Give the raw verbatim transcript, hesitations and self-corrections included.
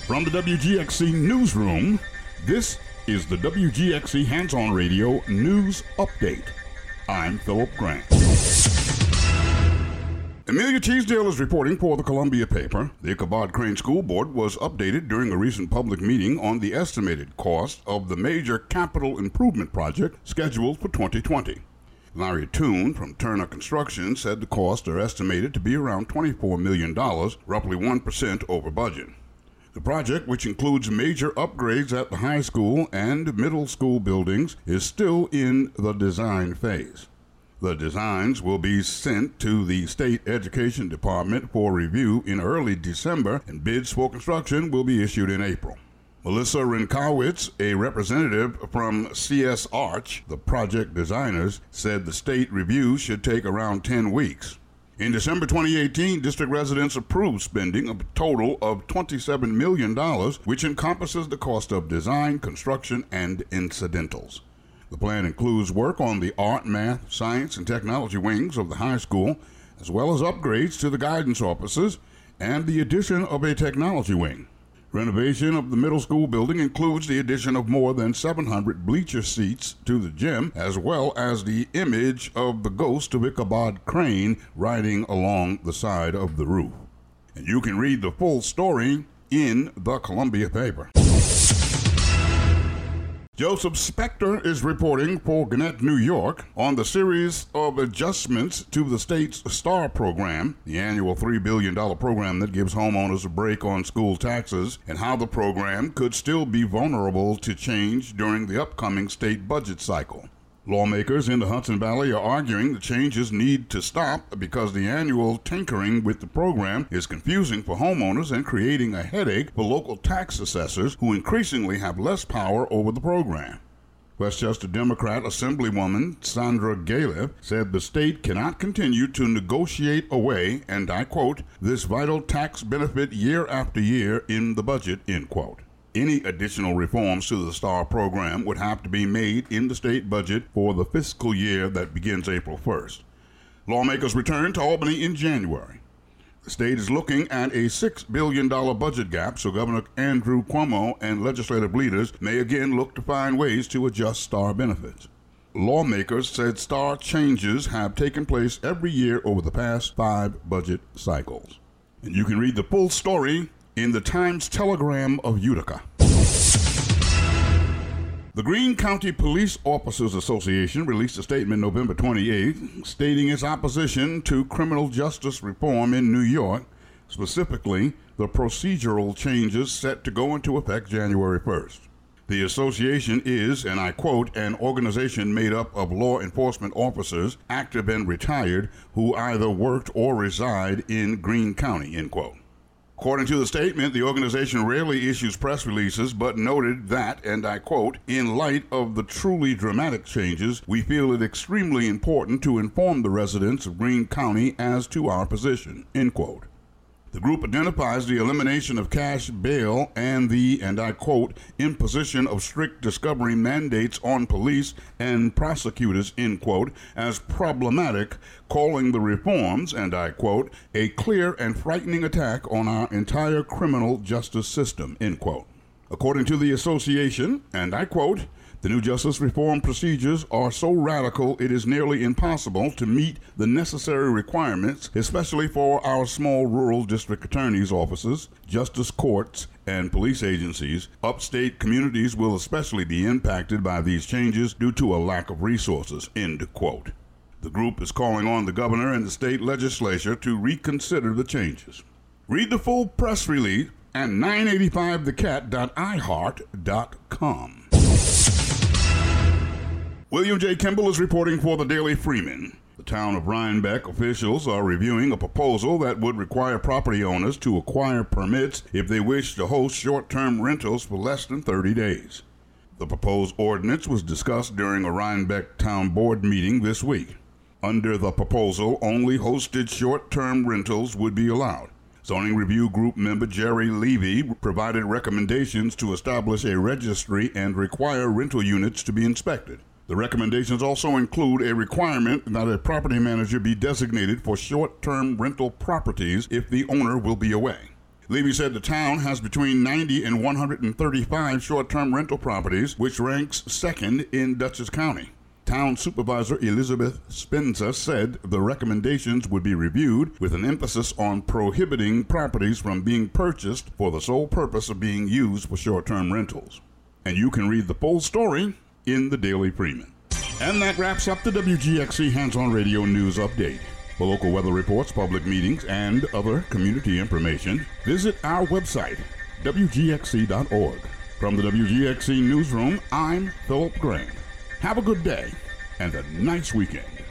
From the W G X C Newsroom, this is the W G X C Hands-On Radio News Update. I'm Philip Grant. Amelia Teasdale is reporting for the Columbia paper. The Ichabod Crane School Board was updated during a recent public meeting on the estimated cost of the major capital improvement project scheduled for twenty twenty. Larry Toon from Turner Construction said the costs are estimated to be around twenty-four million dollars, roughly one percent over budget. The project, which includes major upgrades at the high school and middle school buildings, is still in the design phase. The designs will be sent to the State Education Department for review in early December, and bids for construction will be issued in April. Melissa Rinkowitz, a representative from C S Arch, the project designers, said the state review should take around ten weeks. In December twenty eighteen, district residents approved spending a total of twenty-seven million dollars, which encompasses the cost of design, construction, and incidentals. The plan includes work on the art, math, science, and technology wings of the high school, as well as upgrades to the guidance offices and the addition of a technology wing. Renovation of the middle school building includes the addition of more than seven hundred bleacher seats to the gym, as well as the image of the ghost of Ichabod Crane riding along the side of the roof. And you can read the full story in the Columbia paper. Joseph Spector is reporting for Gannett, New York, on the series of adjustments to the state's STAR program, the annual three billion dollars program that gives homeowners a break on school taxes, and how the program could still be vulnerable to change during the upcoming state budget cycle. Lawmakers in the Hudson Valley are arguing the changes need to stop because the annual tinkering with the program is confusing for homeowners and creating a headache for local tax assessors who increasingly have less power over the program. Westchester Democrat Assemblywoman Sandra Galiff said the state cannot continue to negotiate away, and I quote, this vital tax benefit year after year in the budget, end quote. Any additional reforms to the STAR program would have to be made in the state budget for the fiscal year that begins April first. Lawmakers return to Albany in January. The state is looking at a six billion dollars budget gap, so Governor Andrew Cuomo and legislative leaders may again look to find ways to adjust STAR benefits. Lawmakers said STAR changes have taken place every year over the past five budget cycles. And you can read the full story in the Times-Telegram of Utica. The Greene County Police Officers Association released a statement November twenty-eighth stating its opposition to criminal justice reform in New York, specifically the procedural changes set to go into effect January first. The association is, and I quote, an organization made up of law enforcement officers, active and retired, who either worked or reside in Greene County, end quote. According to the statement, the organization rarely issues press releases, but noted that, and I quote, in light of the truly dramatic changes, we feel it extremely important to inform the residents of Greene County as to our position, end quote. The group identifies the elimination of cash bail and the, and I quote, imposition of strict discovery mandates on police and prosecutors, end quote, as problematic, calling the reforms, and I quote, a clear and frightening attack on our entire criminal justice system, end quote. According to the association, and I quote, the new justice reform procedures are so radical it is nearly impossible to meet the necessary requirements, especially for our small rural district attorneys' offices, justice courts, and police agencies. Upstate communities will especially be impacted by these changes due to a lack of resources, end quote. The group is calling on the governor and the state legislature to reconsider the changes. Read the full press release at nine eighty-five the cat dot i heart dot com. William J. Kimball is reporting for the Daily Freeman. The town of Rhinebeck officials are reviewing a proposal that would require property owners to acquire permits if they wish to host short-term rentals for less than thirty days. The proposed ordinance was discussed during a Rhinebeck Town Board meeting this week. Under the proposal, only hosted short-term rentals would be allowed. Zoning Review Group member Jerry Levy provided recommendations to establish a registry and require rental units to be inspected. The recommendations also include a requirement that a property manager be designated for short-term rental properties if the owner will be away. Levy said the town has between ninety and one hundred thirty-five short-term rental properties, which ranks second in Dutchess County. Town Supervisor Elizabeth Spencer said the recommendations would be reviewed with an emphasis on prohibiting properties from being purchased for the sole purpose of being used for short-term rentals. And you can read the full story in the Daily Freeman. And that wraps up the W G X C Hands-On Radio News Update. For local weather reports, public meetings, and other community information, visit our website, W G X C dot org. From the W G X C Newsroom, I'm Philip Grant. Have a good day and a nice weekend.